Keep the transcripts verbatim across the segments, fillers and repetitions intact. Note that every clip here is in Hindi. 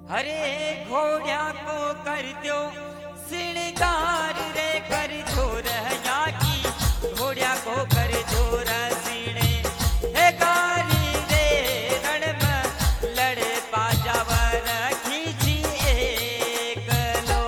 अरे घोड़ा को कर दो श्रृंगार रे, कर दो रहा की घोड़ा को कर दो रसीणे हे गारी रे, रण में लड़े बाजावर खींची एक लो।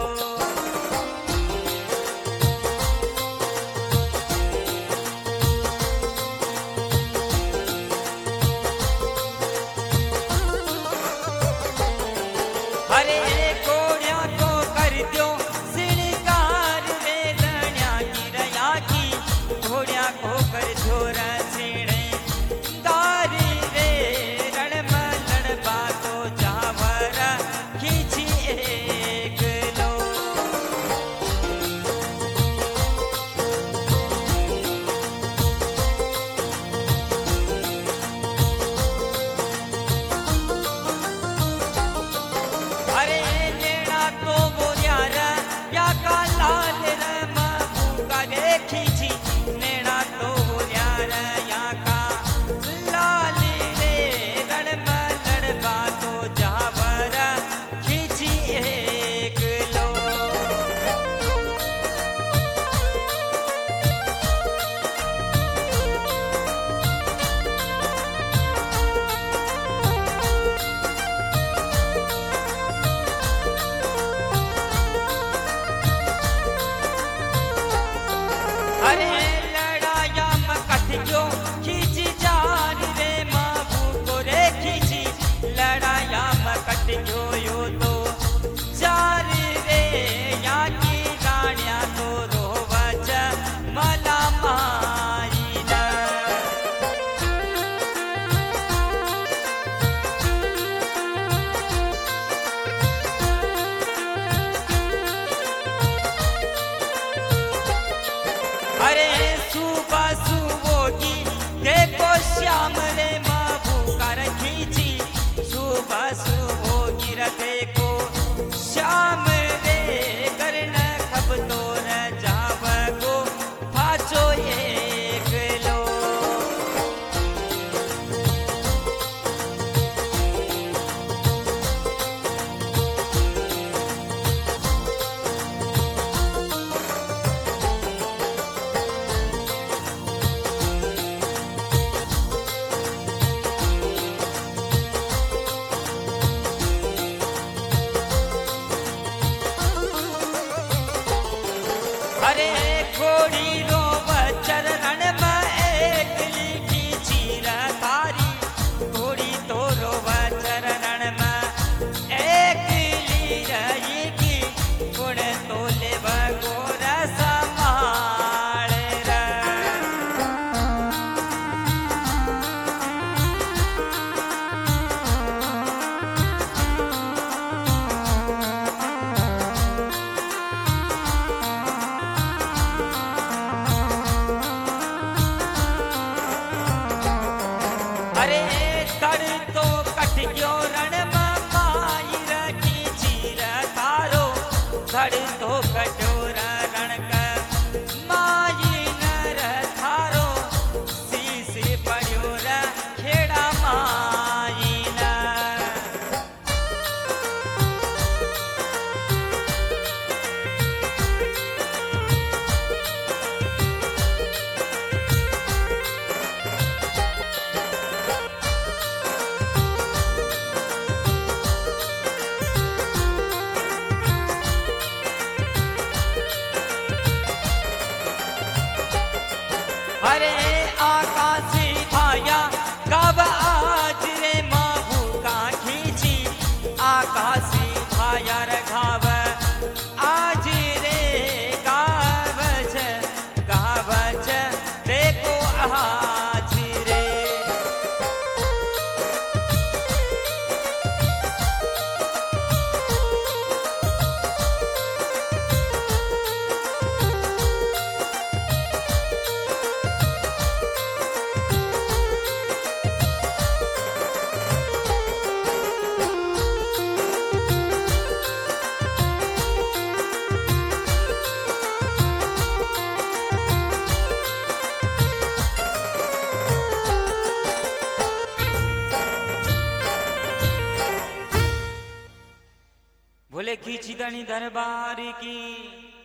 अरे घोड़ा को कर दो श्रृंगार रे, रण्या की रया की घोड़ा को कर दो रसीणे गारी रे, रण में लड़बा तो जावर खींची एक लो। अरे नेड़ा तो वो यार या का लाल रमा भूखा रे खींची, नेड़ा तो वो यार या का लाल रे, रण में लड़बा तो जावर खींची एक लो। अरे लड़ाया मकट जो खींची जान रे, माबू को रे खींची लड़ाया मकट जो यो तो चार रे, या की रानिया तो रोवच मला मारी ना। अरे सुबह सुबोगी देखो श्याम रे, माबू कर खींची सुबह सुबोगी रे, देखो श्याम रे, करन खब तो न जाव को फाचो एक लो। अरे घोड़ी रो चरण में एक लिखी चीर थारी, घोड़ी तो रो चरण में एक ली की गुण तो ले गोर संभाल रे। बोले खींची दरबार की